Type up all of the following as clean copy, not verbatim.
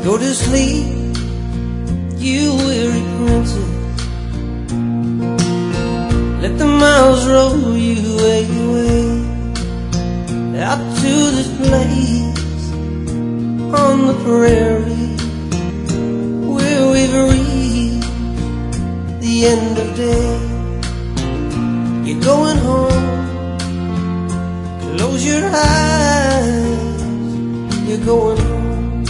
Go to sleep, you weary princess. Let the miles roll you away out to this place on the prairie where we've reached the end of day. You're going home, close your eyes, you're going home.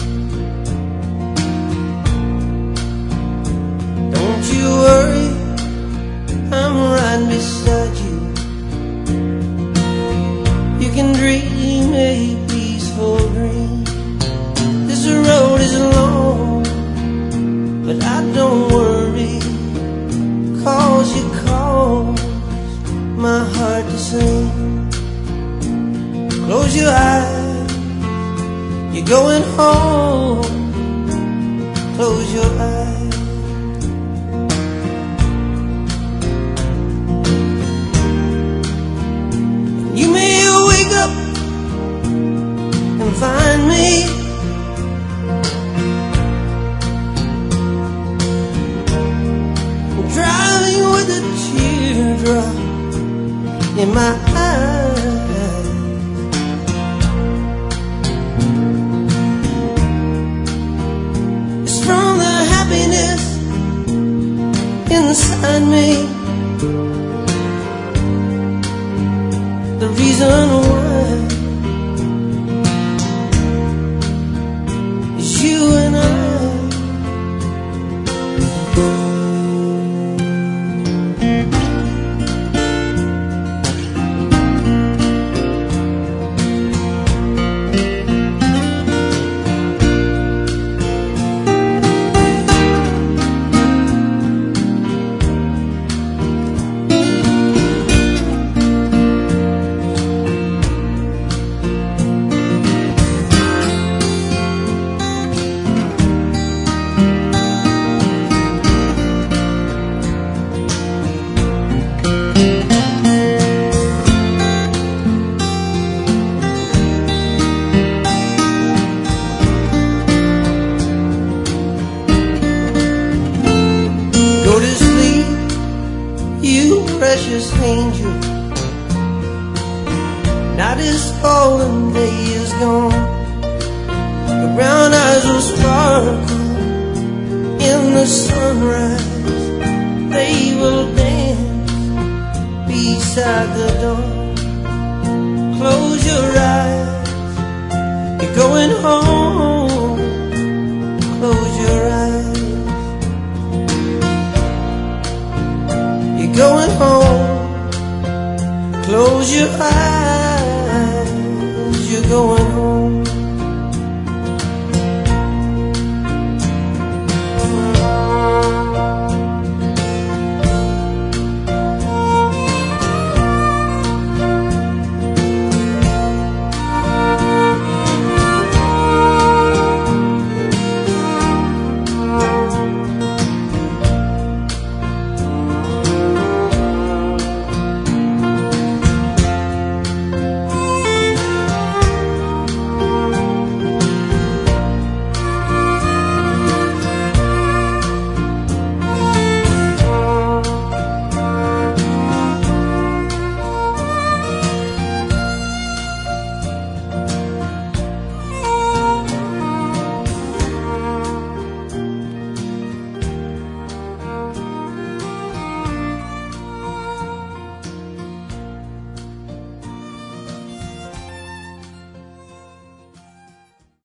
Don't you worry, I'm right beside you. You can dream a peaceful dream. This road is long, but I don't worry, 'cause you cause my heart to sing. Close your eyes, you're going home. Close your eyes. You may wake up and find me driving with a teardrop in my eyes. It's from the happiness inside me. The reason why is you and I. You precious angel, night is falling, day is gone. Your brown eyes will sparkle in the sunrise. They will dance beside the dawn. Close your eyes, you're going home. Close your eyes, going home. Close your eyes.